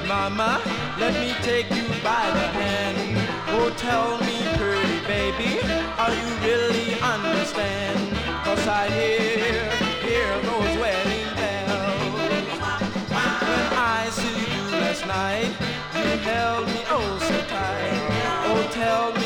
mama, let me take you by the hand. Oh, tell me, pretty baby, are you really understand? 'Cause I hear those wedding bells. When I see you last night, you held me oh so tight. Oh, tell me,